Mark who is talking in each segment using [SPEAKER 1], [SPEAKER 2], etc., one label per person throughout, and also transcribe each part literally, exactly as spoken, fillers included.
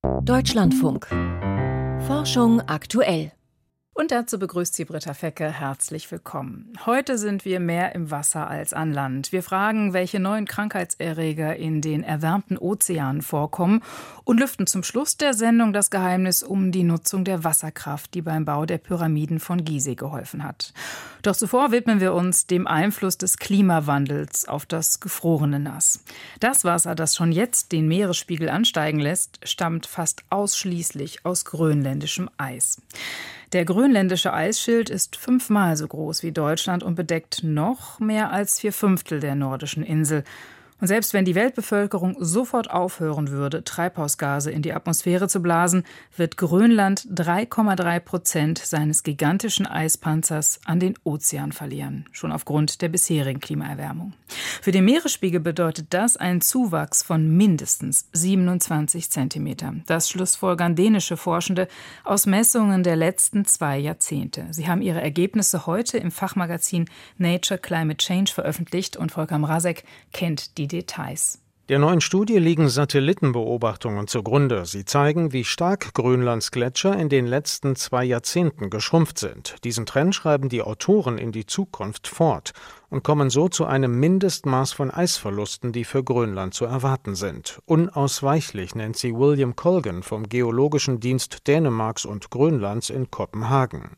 [SPEAKER 1] Deutschlandfunk. Forschung aktuell.
[SPEAKER 2] Und dazu begrüßt sie Britta Fecke. Herzlich willkommen. Heute sind wir mehr im Wasser als an Land. Wir fragen, welche neuen Krankheitserreger in den erwärmten Ozeanen vorkommen und lüften zum Schluss der Sendung das Geheimnis um die Nutzung der Wasserkraft, die beim Bau der Pyramiden von Gizeh geholfen hat. Doch zuvor widmen wir uns dem Einfluss des Klimawandels auf das gefrorene Nass. Das Wasser, das schon jetzt den Meeresspiegel ansteigen lässt, stammt fast ausschließlich aus grönländischem Eis. Der grönländische Eisschild ist fünfmal so groß wie Deutschland und bedeckt noch mehr als vier Fünftel der nordischen Insel. Und selbst wenn die Weltbevölkerung sofort aufhören würde, Treibhausgase in die Atmosphäre zu blasen, wird Grönland drei Komma drei Prozent seines gigantischen Eispanzers an den Ozean verlieren, schon aufgrund der bisherigen Klimaerwärmung. Für den Meeresspiegel bedeutet das einen Zuwachs von mindestens siebenundzwanzig Zentimeter. Das schlussfolgern dänische Forschende aus Messungen der letzten zwei Jahrzehnte. Sie haben ihre Ergebnisse heute im Fachmagazin Nature Climate Change veröffentlicht und Volker Mrazek kennt die Details.
[SPEAKER 3] Der neuen Studie liegen Satellitenbeobachtungen zugrunde. Sie zeigen, wie stark Grönlands Gletscher in den letzten zwei Jahrzehnten geschrumpft sind. Diesen Trend schreiben die Autoren in die Zukunft fort und kommen so zu einem Mindestmaß von Eisverlusten, die für Grönland zu erwarten sind. Unausweichlich nennt sie William Colgan vom Geologischen Dienst Dänemarks und Grönlands in Kopenhagen.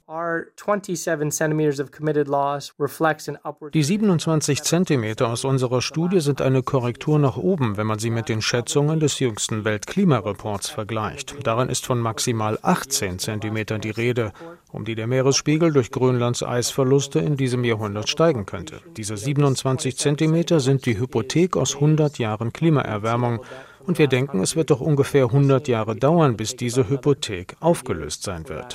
[SPEAKER 3] Die siebenundzwanzig Zentimeter aus unserer Studie sind eine Korrektur nach oben, wenn man sie mit den Schätzungen des jüngsten Weltklimareports vergleicht. Darin ist von maximal achtzehn Zentimeter die Rede, um die der Meeresspiegel durch Grönlands Eisverluste in diesem Jahrhundert steigen könnte. Diese siebenundzwanzig Zentimeter sind die Hypothek aus hundert Jahren Klimaerwärmung. Und wir denken, es wird doch ungefähr hundert Jahre dauern, bis diese Hypothek aufgelöst sein wird.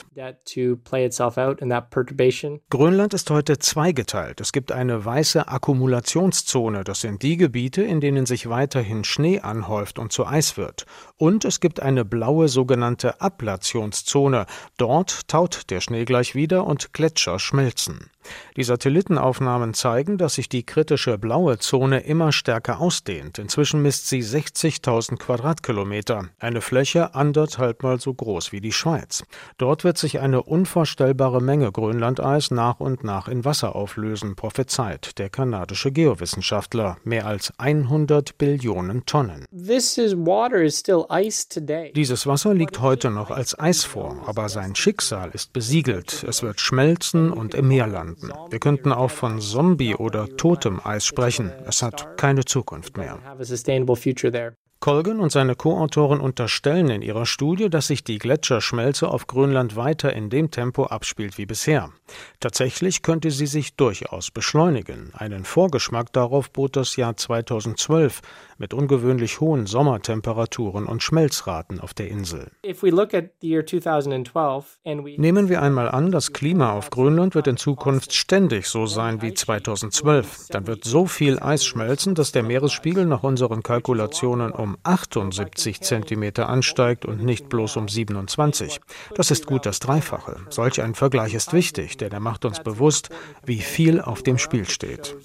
[SPEAKER 3] Grönland ist heute zweigeteilt. Es gibt eine weiße Akkumulationszone. Das sind die Gebiete, in denen sich weiterhin Schnee anhäuft und zu Eis wird. Und es gibt eine blaue sogenannte Ablationszone. Dort taut der Schnee gleich wieder und Gletscher schmelzen. Die Satellitenaufnahmen zeigen, dass sich die kritische blaue Zone immer stärker ausdehnt. Inzwischen misst sie sechzigtausend Quadratkilometer, eine Fläche anderthalbmal so groß wie die Schweiz. Dort wird sich eine unvorstellbare Menge Grönlandeis nach und nach in Wasser auflösen, prophezeit der kanadische Geowissenschaftler. Mehr als hundert Billionen Tonnen.
[SPEAKER 4] Dieses
[SPEAKER 3] Wasser liegt heute noch als Eis vor, aber sein Schicksal ist besiegelt. Es wird schmelzen und im Meer landen. Wir könnten auch von Zombie- oder totem Eis sprechen. Es hat keine Zukunft mehr. Colgan und seine Co-Autoren unterstellen in ihrer Studie, dass sich die Gletscherschmelze auf Grönland weiter in dem Tempo abspielt wie bisher. Tatsächlich könnte sie sich durchaus beschleunigen. Einen Vorgeschmack darauf bot das Jahr zweitausendzwölf mit ungewöhnlich hohen Sommertemperaturen und Schmelzraten auf der Insel. Nehmen wir einmal an, das Klima auf Grönland wird in Zukunft ständig so sein wie zweitausendzwölf. Dann wird so viel Eis schmelzen, dass der Meeresspiegel nach unseren Kalkulationen um achtundsiebzig Zentimeter ansteigt und nicht bloß um siebenundzwanzig. Das ist gut das Dreifache. Solch ein Vergleich ist wichtig, denn er macht uns bewusst, wie viel auf dem Spiel steht.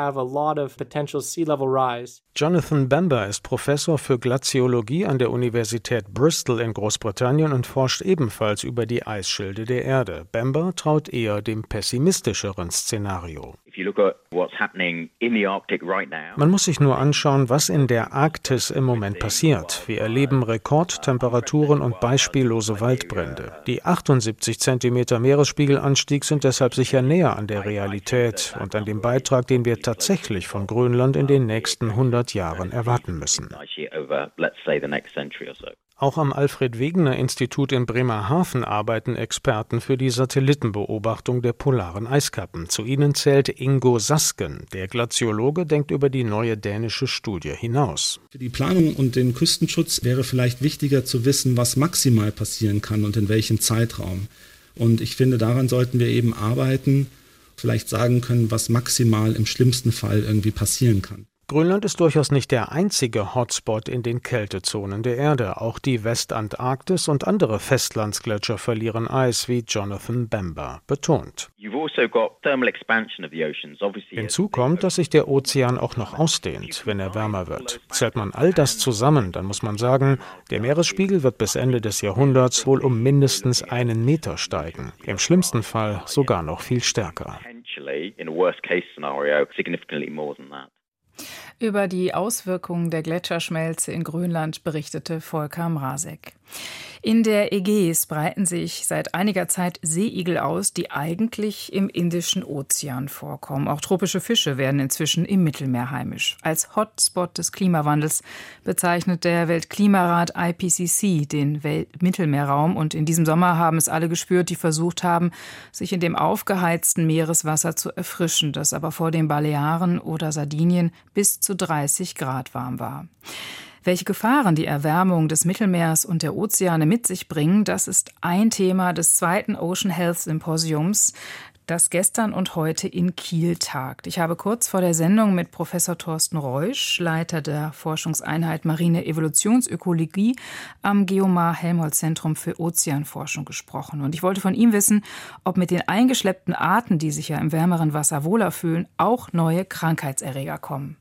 [SPEAKER 3] Jonathan Bamber ist Professor für Glaziologie an der Universität Bristol in Großbritannien und forscht ebenfalls über die Eisschilde der Erde. Bamber traut eher dem pessimistischeren Szenario. Man muss sich nur anschauen, was in der Arktis im Moment passiert. Wir erleben Rekordtemperaturen und beispiellose Waldbrände. Die achtundsiebzig Zentimeter Meeresspiegelanstieg sind deshalb sicher näher an der Realität und an dem Beitrag, den wir tatsächlich von Grönland in den nächsten hundert Jahren erwarten müssen. Auch am Alfred-Wegener-Institut in Bremerhaven arbeiten Experten für die Satellitenbeobachtung der polaren Eiskappen. Zu ihnen zählt Ingo Sasken. Der Glaziologe denkt über die neue dänische Studie hinaus.
[SPEAKER 5] Für die Planung und den Küstenschutz wäre vielleicht wichtiger zu wissen, was maximal passieren kann und in welchem Zeitraum. Und ich finde, daran sollten wir eben arbeiten, vielleicht sagen können, was maximal im schlimmsten Fall irgendwie passieren kann.
[SPEAKER 3] Grönland ist durchaus nicht der einzige Hotspot in den Kältezonen der Erde. Auch die Westantarktis und andere Festlandsgletscher verlieren Eis, wie Jonathan Bamber betont. Hinzu kommt, dass sich der Ozean auch noch ausdehnt, wenn er wärmer wird. Zählt man all das zusammen, dann muss man sagen, der Meeresspiegel wird bis Ende des Jahrhunderts wohl um mindestens einen Meter steigen. Im schlimmsten Fall sogar noch viel stärker.
[SPEAKER 2] Über die Auswirkungen der Gletscherschmelze in Grönland berichtete Volker Mrazek. In der Ägäis breiten sich seit einiger Zeit Seeigel aus, die eigentlich im Indischen Ozean vorkommen. Auch tropische Fische werden inzwischen im Mittelmeer heimisch. Als Hotspot des Klimawandels bezeichnet der Weltklimarat I P C C den Weltmittelmeerraum. Und in diesem Sommer haben es alle gespürt, die versucht haben, sich in dem aufgeheizten Meereswasser zu erfrischen, das aber vor den Balearen oder Sardinien bis zu dreißig Grad warm war. Welche Gefahren die Erwärmung des Mittelmeers und der Ozeane mit sich bringen, das ist ein Thema des zweiten Ocean Health Symposiums, das gestern und heute in Kiel tagt. Ich habe kurz vor der Sendung mit Professor Thorsten Reusch, Leiter der Forschungseinheit Marine Evolutionsökologie am Geomar-Helmholtz-Zentrum für Ozeanforschung gesprochen. Und ich wollte von ihm wissen, ob mit den eingeschleppten Arten, die sich ja im wärmeren Wasser wohler fühlen, auch neue Krankheitserreger kommen.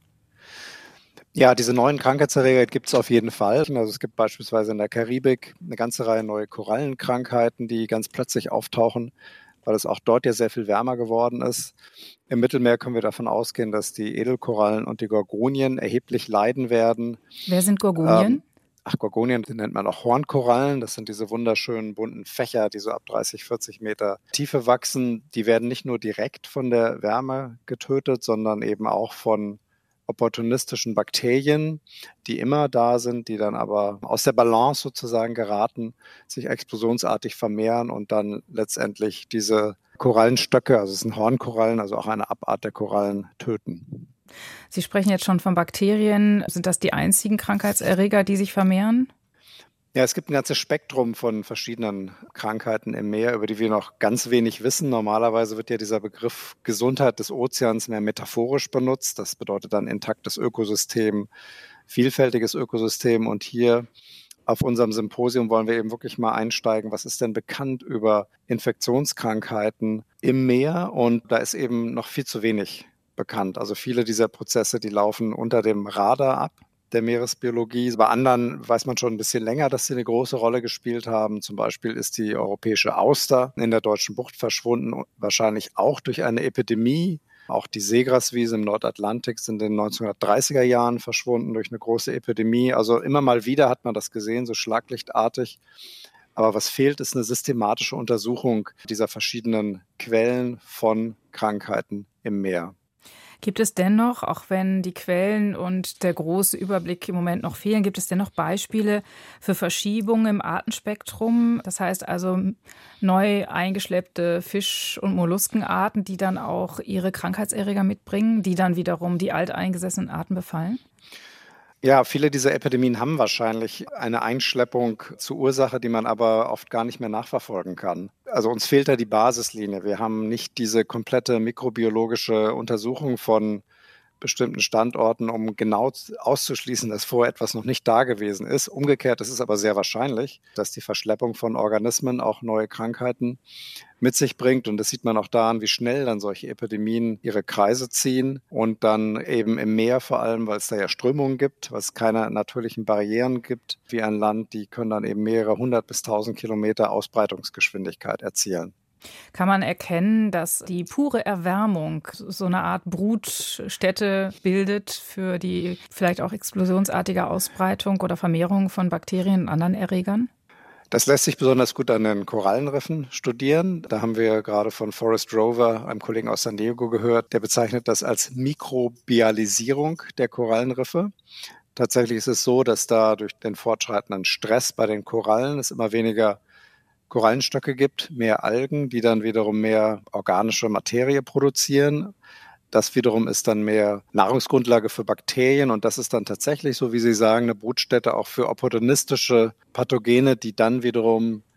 [SPEAKER 4] Ja, diese neuen Krankheitserreger gibt es auf jeden Fall. Also es gibt beispielsweise in der Karibik eine ganze Reihe neue Korallenkrankheiten, die ganz plötzlich auftauchen, weil es auch dort ja sehr viel wärmer geworden ist. Im Mittelmeer können wir davon ausgehen, dass die Edelkorallen und die Gorgonien erheblich leiden werden.
[SPEAKER 2] Wer sind Gorgonien?
[SPEAKER 4] Ähm, ach, Gorgonien nennt man auch Hornkorallen. Das sind diese wunderschönen bunten Fächer, die so ab dreißig, vierzig Meter Tiefe wachsen. Die werden nicht nur direkt von der Wärme getötet, sondern eben auch von opportunistischen Bakterien, die immer da sind, die dann aber aus der Balance sozusagen geraten, sich explosionsartig vermehren und dann letztendlich diese Korallenstöcke, also es sind Hornkorallen, also auch eine Abart der Korallen, töten.
[SPEAKER 2] Sie sprechen jetzt schon von Bakterien. Sind das die einzigen Krankheitserreger, die sich vermehren?
[SPEAKER 4] Ja, es gibt ein ganzes Spektrum von verschiedenen Krankheiten im Meer, über die wir noch ganz wenig wissen. Normalerweise wird ja dieser Begriff Gesundheit des Ozeans mehr metaphorisch benutzt. Das bedeutet dann intaktes Ökosystem, vielfältiges Ökosystem. Und hier auf unserem Symposium wollen wir eben wirklich mal einsteigen. Was ist denn bekannt über Infektionskrankheiten im Meer? Und da ist eben noch viel zu wenig bekannt. Also viele dieser Prozesse, die laufen unter dem Radar ab der Meeresbiologie. Bei anderen weiß man schon ein bisschen länger, dass sie eine große Rolle gespielt haben. Zum Beispiel ist die europäische Auster in der Deutschen Bucht verschwunden, wahrscheinlich auch durch eine Epidemie. Auch die Seegraswiese im Nordatlantik sind in den neunzehnhundertdreißiger Jahren verschwunden durch eine große Epidemie. Also immer mal wieder hat man das gesehen, so schlaglichtartig. Aber was fehlt, ist eine systematische Untersuchung dieser verschiedenen Quellen von Krankheiten im Meer.
[SPEAKER 2] Gibt es dennoch, auch wenn die Quellen und der große Überblick im Moment noch fehlen, gibt es dennoch Beispiele für Verschiebungen im Artenspektrum? Das heißt also neu eingeschleppte Fisch- und Molluskenarten, die dann auch ihre Krankheitserreger mitbringen, die dann wiederum die alteingesessenen Arten befallen?
[SPEAKER 4] Ja, viele dieser Epidemien haben wahrscheinlich eine Einschleppung zur Ursache, die man aber oft gar nicht mehr nachverfolgen kann. Also uns fehlt da die Basislinie. Wir haben nicht diese komplette mikrobiologische Untersuchung von bestimmten Standorten, um genau auszuschließen, dass vorher etwas noch nicht da gewesen ist. Umgekehrt ist es aber sehr wahrscheinlich, dass die Verschleppung von Organismen auch neue Krankheiten mit sich bringt. Und das sieht man auch daran, wie schnell dann solche Epidemien ihre Kreise ziehen und dann eben im Meer vor allem, weil es da ja Strömungen gibt, weil es keine natürlichen Barrieren gibt, wie ein Land, die können dann eben mehrere hundert bis tausend Kilometer Ausbreitungsgeschwindigkeit erzielen.
[SPEAKER 2] Kann man erkennen, dass die pure Erwärmung so eine Art Brutstätte bildet für die vielleicht auch explosionsartige Ausbreitung oder Vermehrung von Bakterien und anderen Erregern?
[SPEAKER 4] Das lässt sich besonders gut an den Korallenriffen studieren. Da haben wir gerade von Forrest Rover, einem Kollegen aus San Diego, gehört. Der bezeichnet das als Mikrobialisierung der Korallenriffe. Tatsächlich ist es so, dass da durch den fortschreitenden Stress bei den Korallen es immer weniger Korallenstöcke gibt, mehr Algen, die dann wiederum mehr organische Materie produzieren. Das wiederum ist dann mehr Nahrungsgrundlage für Bakterien und das ist dann tatsächlich, so wie Sie sagen, eine Brutstätte auch für opportunistische Pathogene, die dann wiederum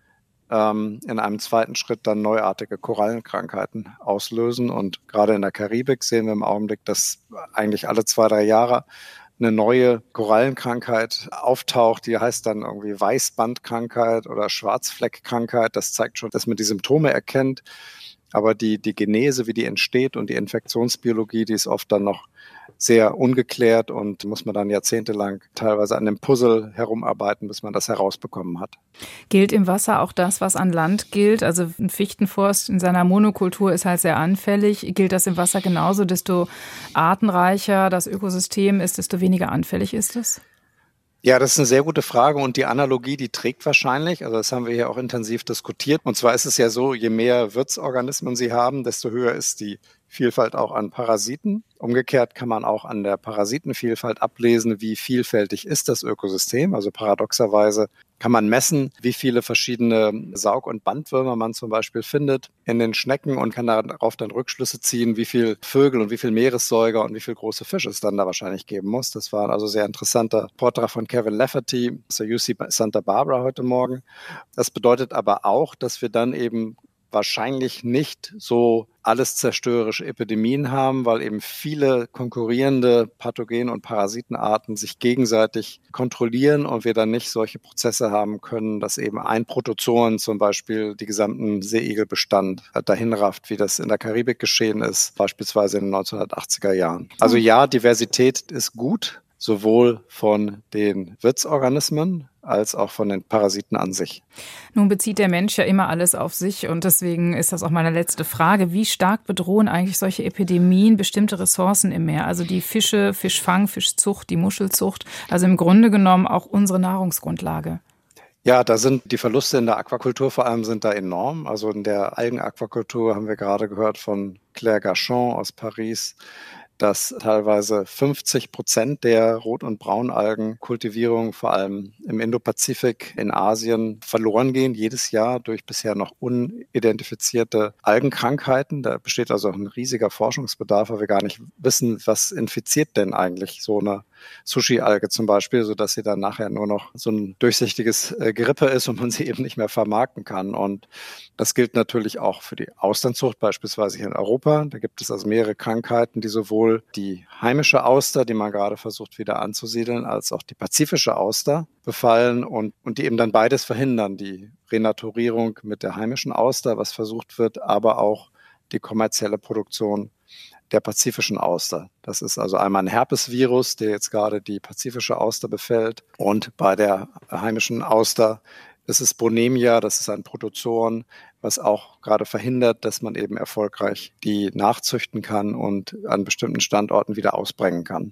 [SPEAKER 4] ähm, in einem zweiten Schritt dann neuartige Korallenkrankheiten auslösen. Und gerade in der Karibik sehen wir im Augenblick, dass eigentlich alle zwei, drei Jahre eine neue Korallenkrankheit auftaucht, die heißt dann irgendwie Weißbandkrankheit oder Schwarzfleckkrankheit. Das zeigt schon, dass man die Symptome erkennt, aber die, die Genese, wie die entsteht und die Infektionsbiologie, die ist oft dann noch sehr ungeklärt und muss man dann jahrzehntelang teilweise an dem Puzzle herumarbeiten, bis man das herausbekommen hat.
[SPEAKER 2] Gilt im Wasser auch das, was an Land gilt? Also ein Fichtenforst in seiner Monokultur ist halt sehr anfällig. Gilt das im Wasser genauso? Desto artenreicher das Ökosystem ist, desto weniger anfällig ist es?
[SPEAKER 4] Ja, das ist eine sehr gute Frage und die Analogie, die trägt wahrscheinlich, also das haben wir hier auch intensiv diskutiert. Und zwar ist es ja so, je mehr Wirtsorganismen Sie haben, desto höher ist die Vielfalt auch an Parasiten. Umgekehrt kann man auch an der Parasitenvielfalt ablesen, wie vielfältig ist das Ökosystem. Also paradoxerweise kann man messen, wie viele verschiedene Saug- und Bandwürmer man zum Beispiel findet in den Schnecken und kann darauf dann Rückschlüsse ziehen, wie viele Vögel und wie viele Meeressäuger und wie viele große Fische es dann da wahrscheinlich geben muss. Das war also sehr interessanter Vortrag von Kevin Lafferty aus der U C Santa Barbara heute Morgen. Das bedeutet aber auch, dass wir dann eben wahrscheinlich nicht so alles zerstörerische Epidemien haben, weil eben viele konkurrierende Pathogen- und Parasitenarten sich gegenseitig kontrollieren und wir dann nicht solche Prozesse haben können, dass eben ein Protozoan zum Beispiel die gesamten Seeigelbestand dahin rafft, wie das in der Karibik geschehen ist, beispielsweise in den neunzehnhundertachtziger Jahren. Also ja, Diversität ist gut, sowohl von den Wirtsorganismen als auch von den Parasiten an sich.
[SPEAKER 2] Nun bezieht der Mensch ja immer alles auf sich und deswegen ist das auch meine letzte Frage. Wie stark bedrohen eigentlich solche Epidemien bestimmte Ressourcen im Meer? Also die Fische, Fischfang, Fischzucht, die Muschelzucht, also im Grunde genommen auch unsere Nahrungsgrundlage.
[SPEAKER 4] Ja, da sind die Verluste in der Aquakultur vor allem sind da enorm. Also in der Algenaquakultur haben wir gerade gehört von Claire Gachon aus Paris, dass teilweise fünfzig Prozent der Rot- und Braunalgenkultivierung vor allem im Indopazifik in Asien verloren gehen, jedes Jahr durch bisher noch unidentifizierte Algenkrankheiten. Da besteht also ein riesiger Forschungsbedarf, weil wir gar nicht wissen, was infiziert denn eigentlich so eine Sushi-Alge zum Beispiel, sodass sie dann nachher nur noch so ein durchsichtiges äh, Gerippe ist und man sie eben nicht mehr vermarkten kann. Und das gilt natürlich auch für die Austernzucht, beispielsweise hier in Europa. Da gibt es also mehrere Krankheiten, die sowohl die heimische Auster, die man gerade versucht wieder anzusiedeln, als auch die pazifische Auster befallen und, und die eben dann beides verhindern. Die Renaturierung mit der heimischen Auster, was versucht wird, aber auch die kommerzielle Produktion der pazifischen Auster. Das ist also einmal ein Herpesvirus, der jetzt gerade die pazifische Auster befällt. Und bei der heimischen Auster ist es Bonemia, das ist ein Protozoon, was auch gerade verhindert, dass man eben erfolgreich die nachzüchten kann und an bestimmten Standorten wieder ausbringen kann.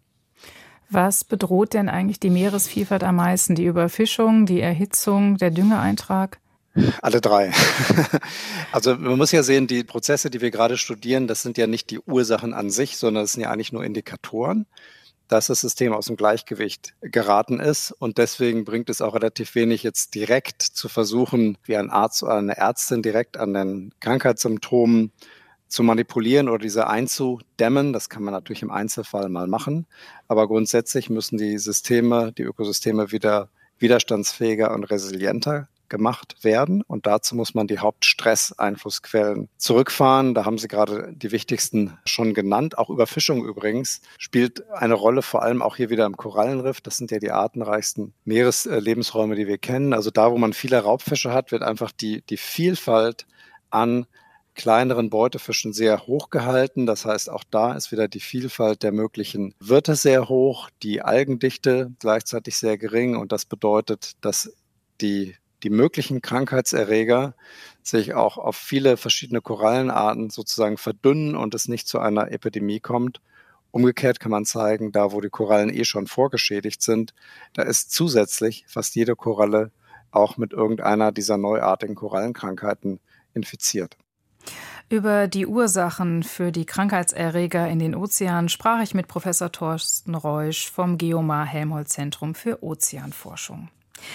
[SPEAKER 2] Was bedroht denn eigentlich die Meeresvielfalt am meisten? Die Überfischung, die Erhitzung, der Düngeeintrag?
[SPEAKER 4] Alle drei. Also man muss ja sehen, die Prozesse, die wir gerade studieren, das sind ja nicht die Ursachen an sich, sondern das sind ja eigentlich nur Indikatoren, dass das System aus dem Gleichgewicht geraten ist. Und deswegen bringt es auch relativ wenig, jetzt direkt zu versuchen, wie ein Arzt oder eine Ärztin direkt an den Krankheitssymptomen zu manipulieren oder diese einzudämmen. Das kann man natürlich im Einzelfall mal machen. Aber grundsätzlich müssen die Systeme, die Ökosysteme wieder widerstandsfähiger und resilienter gemacht werden. Und dazu muss man die Hauptstress-Einflussquellen zurückfahren. Da haben Sie gerade die wichtigsten schon genannt. Auch Überfischung übrigens spielt eine Rolle, vor allem auch hier wieder im Korallenriff. Das sind ja die artenreichsten Meereslebensräume, die wir kennen. Also da, wo man viele Raubfische hat, wird einfach die, die Vielfalt an kleineren Beutefischen sehr hoch gehalten. Das heißt, auch da ist wieder die Vielfalt der möglichen Wirte sehr hoch, die Algendichte gleichzeitig sehr gering. Und das bedeutet, dass die die möglichen Krankheitserreger sich auch auf viele verschiedene Korallenarten sozusagen verdünnen und es nicht zu einer Epidemie kommt. Umgekehrt kann man zeigen, da wo die Korallen eh schon vorgeschädigt sind, da ist zusätzlich fast jede Koralle auch mit irgendeiner dieser neuartigen Korallenkrankheiten infiziert.
[SPEAKER 2] Über die Ursachen für die Krankheitserreger in den Ozeanen sprach ich mit Professor Thorsten Reusch vom Geomar Helmholtz Zentrum für Ozeanforschung.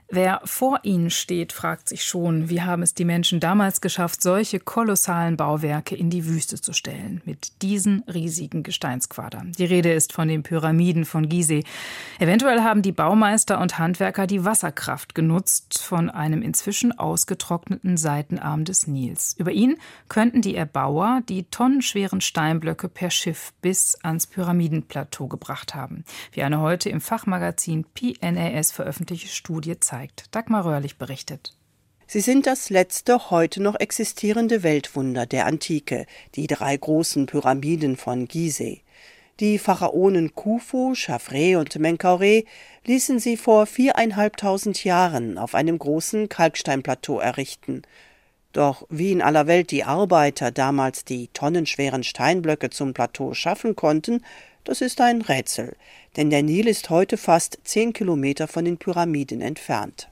[SPEAKER 2] Wer vor ihnen steht, fragt sich schon, wie haben es die Menschen damals geschafft, solche kolossalen Bauwerke in die Wüste zu stellen, mit diesen riesigen Gesteinsquadern. Die Rede ist von den Pyramiden von Gizeh. Eventuell haben die Baumeister und Handwerker die Wasserkraft genutzt von einem inzwischen ausgetrockneten Seitenarm des Nils. Über ihn könnten die Erbauer die tonnenschweren Steinblöcke per Schiff bis ans Pyramidenplateau gebracht haben, wie eine heute im Fachmagazin P N A S veröffentlichte Studie zeigt. Dagmar Röhrlich berichtet.
[SPEAKER 6] Sie sind das letzte heute noch existierende Weltwunder der Antike, die drei großen Pyramiden von Gizeh. Die Pharaonen Khufu, Chafre und Menkaure ließen sie vor viereinhalbtausend Jahren auf einem großen Kalksteinplateau errichten. Doch wie in aller Welt die Arbeiter damals die tonnenschweren Steinblöcke zum Plateau schaffen konnten, das ist ein Rätsel, denn der Nil ist heute fast zehn Kilometer von den Pyramiden entfernt.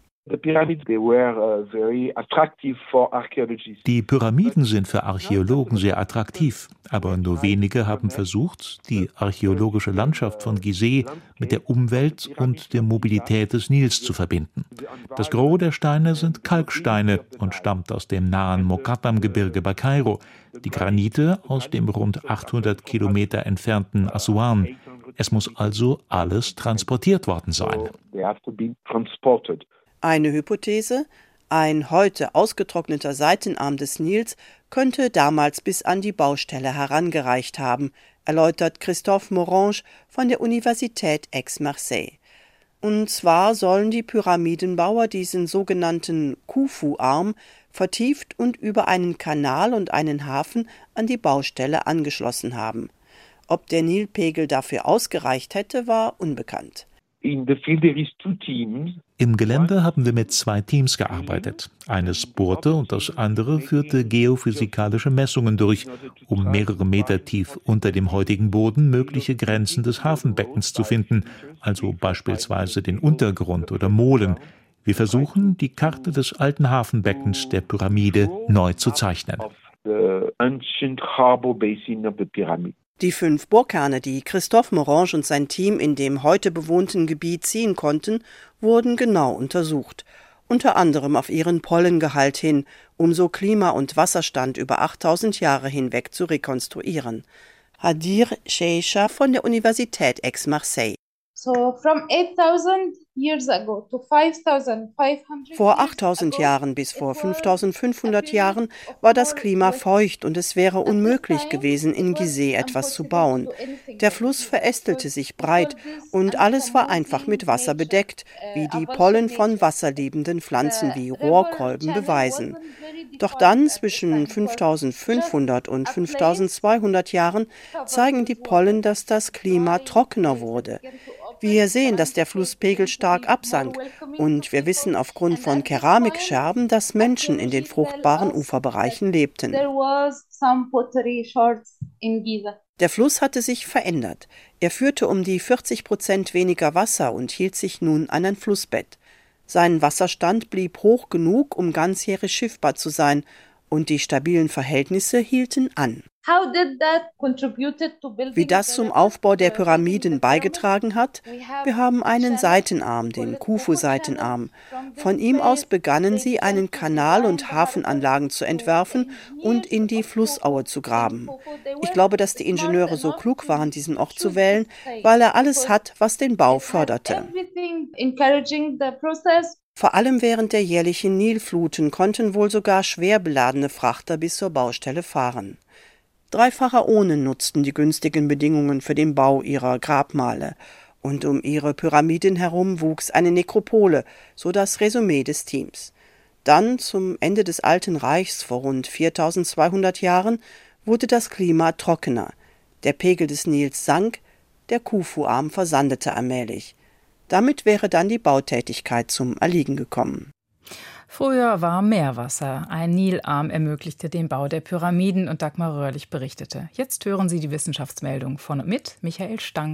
[SPEAKER 7] Die Pyramiden sind für Archäologen sehr attraktiv, aber nur wenige haben versucht, die archäologische Landschaft von Gizeh mit der Umwelt und der Mobilität des Nils zu verbinden. Das Gros der Steine sind Kalksteine und stammt aus dem nahen Mokattam-Gebirge bei Kairo, die Granite aus dem rund achthundert Kilometer entfernten Assuan. Es muss also alles transportiert worden sein.
[SPEAKER 6] Eine Hypothese: Ein heute ausgetrockneter Seitenarm des Nils könnte damals bis an die Baustelle herangereicht haben, erläutert Christophe Morange von der Universität Aix-Marseille. Und zwar sollen die Pyramidenbauer diesen sogenannten Khufu-Arm vertieft und über einen Kanal und einen Hafen an die Baustelle angeschlossen haben. Ob der Nilpegel dafür ausgereicht hätte, war unbekannt.
[SPEAKER 7] Im Gelände haben wir mit zwei Teams gearbeitet. Eines bohrte und das andere führte geophysikalische Messungen durch, um mehrere Meter tief unter dem heutigen Boden mögliche Grenzen des Hafenbeckens zu finden, also beispielsweise den Untergrund oder Molen. Wir versuchen, die Karte des alten Hafenbeckens der Pyramide neu zu zeichnen.
[SPEAKER 6] Die fünf Bohrkerne, die Christophe Morange und sein Team in dem heute bewohnten Gebiet ziehen konnten, wurden genau untersucht. Unter anderem auf ihren Pollengehalt hin, um so Klima und Wasserstand über achttausend Jahre hinweg zu rekonstruieren. Hadir Sheisha von der Universität Aix-Marseille.
[SPEAKER 8] So from eight thousand years ago to five thousand five hundred
[SPEAKER 6] Vor achttausend Jahren bis vor fünftausendfünfhundert Jahren war das Klima feucht und es wäre unmöglich gewesen, in Gizeh etwas zu bauen. Der Fluss verästelte sich breit und alles war einfach mit Wasser bedeckt, wie die Pollen von wasserliebenden Pflanzen wie Rohrkolben beweisen. Doch dann, zwischen fünftausendfünfhundert und fünftausendzweihundert Jahren, zeigen die Pollen, dass das Klima trockener wurde. Wir sehen, dass der Flusspegel stark absank und wir wissen aufgrund von Keramikscherben, dass Menschen in den fruchtbaren Uferbereichen lebten. Der Fluss hatte sich verändert. Er führte um die vierzig Prozent weniger Wasser und hielt sich nun an ein Flussbett. Sein Wasserstand blieb hoch genug, um ganzjährig schiffbar zu sein, und die stabilen Verhältnisse hielten an. Wie das zum Aufbau der Pyramiden beigetragen hat? Wir haben einen Seitenarm, den Khufu-Seitenarm. Von ihm aus begannen sie, einen Kanal und Hafenanlagen zu entwerfen und in die Flussaue zu graben. Ich glaube, dass die Ingenieure so klug waren, diesen Ort zu wählen, weil er alles hat, was den Bau förderte. Vor allem während der jährlichen Nilfluten konnten wohl sogar schwer beladene Frachter bis zur Baustelle fahren. Drei Pharaonen nutzten die günstigen Bedingungen für den Bau ihrer Grabmale. Und um ihre Pyramiden herum wuchs eine Nekropole, so das Resümee des Teams. Dann, zum Ende des Alten Reichs vor rund viertausendzweihundert Jahren, wurde das Klima trockener. Der Pegel des Nils sank, der Khufu-Arm versandete allmählich. Damit wäre dann die Bautätigkeit zum Erliegen gekommen.
[SPEAKER 2] Früher war Meerwasser. Ein Nilarm ermöglichte den Bau der Pyramiden und Dagmar Röhrlich berichtete. Jetzt hören Sie die Wissenschaftsmeldung von und mit Michael Stang.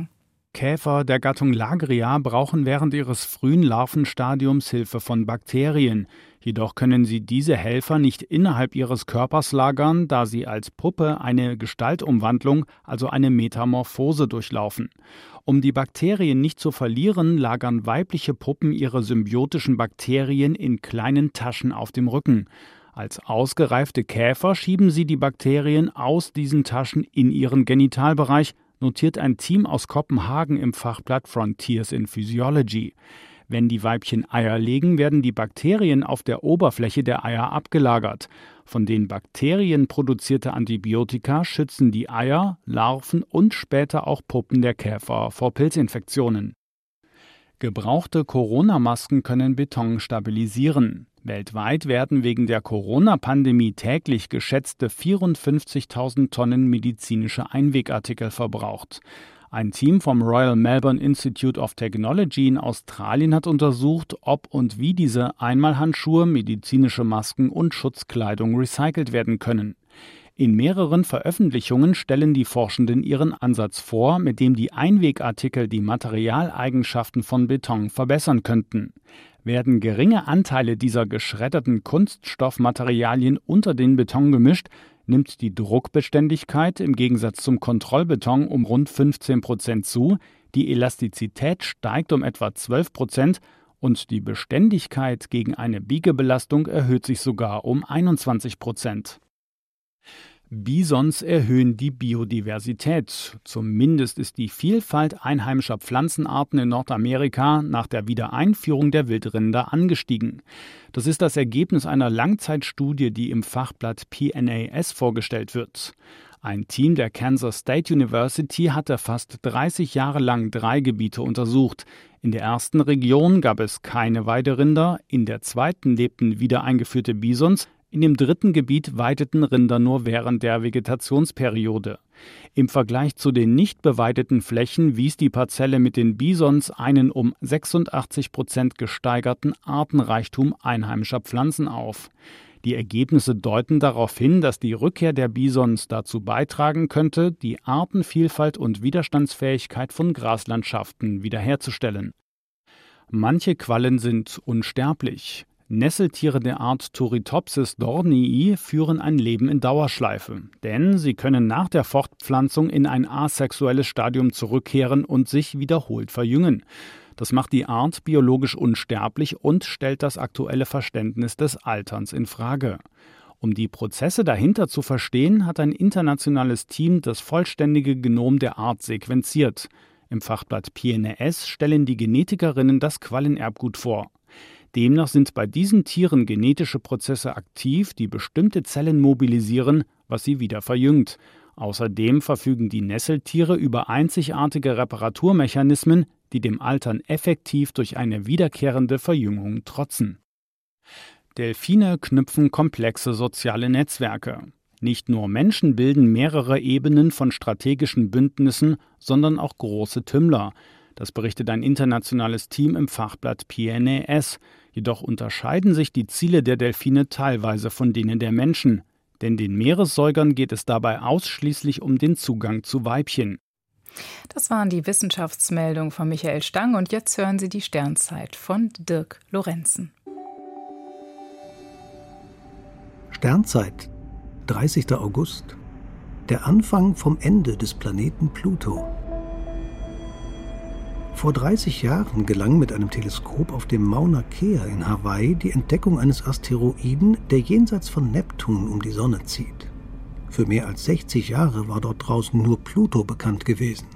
[SPEAKER 9] Käfer der Gattung Lagria brauchen während ihres frühen Larvenstadiums Hilfe von Bakterien. Jedoch können sie diese Helfer nicht innerhalb ihres Körpers lagern, da sie als Puppe eine Gestaltumwandlung, also eine Metamorphose, durchlaufen. Um die Bakterien nicht zu verlieren, lagern weibliche Puppen ihre symbiotischen Bakterien in kleinen Taschen auf dem Rücken. Als ausgereifte Käfer schieben sie die Bakterien aus diesen Taschen in ihren Genitalbereich, notiert ein Team aus Kopenhagen im Fachblatt Frontiers in Physiology. Wenn die Weibchen Eier legen, werden die Bakterien auf der Oberfläche der Eier abgelagert. Von den Bakterien produzierte Antibiotika schützen die Eier, Larven und später auch Puppen der Käfer vor Pilzinfektionen. Gebrauchte Corona-Masken können Beton stabilisieren. Weltweit werden wegen der Corona-Pandemie täglich geschätzte vierundfünfzigtausend Tonnen medizinische Einwegartikel verbraucht. Ein Team vom Royal Melbourne Institute of Technology in Australien hat untersucht, ob und wie diese Einmalhandschuhe, medizinische Masken und Schutzkleidung recycelt werden können. In mehreren Veröffentlichungen stellen die Forschenden ihren Ansatz vor, mit dem die Einwegartikel die Materialeigenschaften von Beton verbessern könnten. Werden geringe Anteile dieser geschredderten Kunststoffmaterialien unter den Beton gemischt, nimmt die Druckbeständigkeit im Gegensatz zum Kontrollbeton um rund fünfzehn Prozent zu, die Elastizität steigt um etwa zwölf Prozent und die Beständigkeit gegen eine Biegebelastung erhöht sich sogar um einundzwanzig Prozent. Bisons erhöhen die Biodiversität. Zumindest ist die Vielfalt einheimischer Pflanzenarten in Nordamerika nach der Wiedereinführung der Wildrinder angestiegen. Das ist das Ergebnis einer Langzeitstudie, die im Fachblatt P N A S vorgestellt wird. Ein Team der Kansas State University hatte fast dreißig Jahre lang drei Gebiete untersucht. In der ersten Region gab es keine Weiderinder, in der zweiten lebten wiedereingeführte Bisons, in dem dritten Gebiet weideten Rinder nur während der Vegetationsperiode. Im Vergleich zu den nicht beweideten Flächen wies die Parzelle mit den Bisons einen um sechsundachtzig Prozent gesteigerten Artenreichtum einheimischer Pflanzen auf. Die Ergebnisse deuten darauf hin, dass die Rückkehr der Bisons dazu beitragen könnte, die Artenvielfalt und Widerstandsfähigkeit von Graslandschaften wiederherzustellen. Manche Quallen sind unsterblich. Nesseltiere der Art Turritopsis dornii führen ein Leben in Dauerschleife, denn sie können nach der Fortpflanzung in ein asexuelles Stadium zurückkehren und sich wiederholt verjüngen. Das macht die Art biologisch unsterblich und stellt das aktuelle Verständnis des Alterns in Frage. Um die Prozesse dahinter zu verstehen, hat ein internationales Team das vollständige Genom der Art sequenziert. Im Fachblatt P N A S stellen die Genetikerinnen das Quallenerbgut vor. Demnach sind bei diesen Tieren genetische Prozesse aktiv, die bestimmte Zellen mobilisieren, was sie wieder verjüngt. Außerdem verfügen die Nesseltiere über einzigartige Reparaturmechanismen, die dem Altern effektiv durch eine wiederkehrende Verjüngung trotzen. Delfine knüpfen komplexe soziale Netzwerke. Nicht nur Menschen bilden mehrere Ebenen von strategischen Bündnissen, sondern auch große Tümmler. Das berichtet ein internationales Team im Fachblatt P N A S. Jedoch unterscheiden sich die Ziele der Delfine teilweise von denen der Menschen. Denn den Meeressäugern geht es dabei ausschließlich um den Zugang zu Weibchen.
[SPEAKER 2] Das waren die Wissenschaftsmeldungen von Michael Stang. Und jetzt hören Sie die Sternzeit von Dirk Lorenzen.
[SPEAKER 10] Sternzeit, dreißigster August. Der Anfang vom Ende des Planeten Pluto. Vor dreißig Jahren gelang mit einem Teleskop auf dem Mauna Kea in Hawaii die Entdeckung eines Asteroiden, der jenseits von Neptun um die Sonne zieht. Für mehr als sechzig Jahre war dort draußen nur Pluto bekannt gewesen.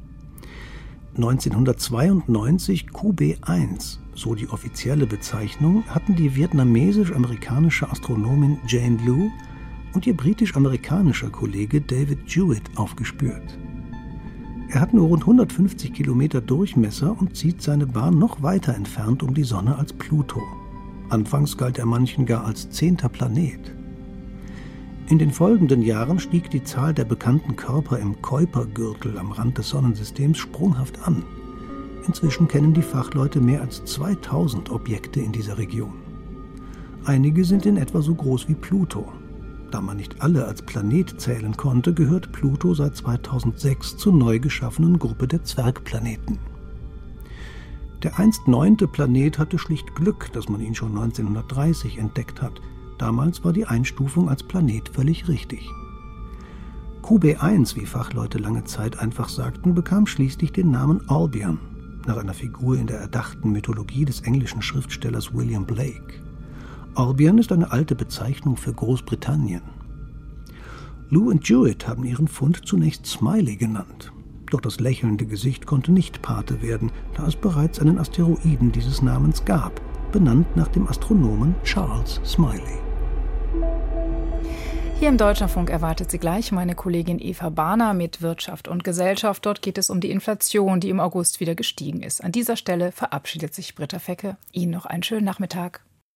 [SPEAKER 10] neunzehnhundertzweiundneunzig Q B eins, so die offizielle Bezeichnung, hatten die vietnamesisch-amerikanische Astronomin Jane Liu und ihr britisch-amerikanischer Kollege David Jewitt aufgespürt. Er hat nur rund hundertfünfzig Kilometer Durchmesser und zieht seine Bahn noch weiter entfernt um die Sonne als Pluto. Anfangs galt er manchen gar als zehnter Planet. In den folgenden Jahren stieg die Zahl der bekannten Körper im Kuipergürtel am Rand des Sonnensystems sprunghaft an. Inzwischen kennen die Fachleute mehr als zweitausend Objekte in dieser Region. Einige sind in etwa so groß wie Pluto. Da man nicht alle als Planet zählen konnte, gehört Pluto seit zweitausendsechs zur neu geschaffenen Gruppe der Zwergplaneten. Der einst neunte Planet hatte schlicht Glück, dass man ihn schon neunzehnhundertdreißig entdeckt hat. Damals war die Einstufung als Planet völlig richtig. Q B eins, wie Fachleute lange Zeit einfach sagten, bekam schließlich den Namen Albion, nach einer Figur in der erdachten Mythologie des englischen Schriftstellers William Blake. Albion ist eine alte Bezeichnung für Großbritannien. Lu und Jewett haben ihren Fund zunächst Smiley genannt. Doch das lächelnde Gesicht konnte nicht Pate werden, da es bereits einen Asteroiden dieses Namens gab, benannt nach dem Astronomen Charles Smiley.
[SPEAKER 2] Hier im Deutschlandfunk erwartet Sie gleich meine Kollegin Eva Bahner mit Wirtschaft und Gesellschaft. Dort geht es um die Inflation, die im August wieder gestiegen ist. An dieser Stelle verabschiedet sich Britta Fecke. Ihnen noch einen schönen Nachmittag.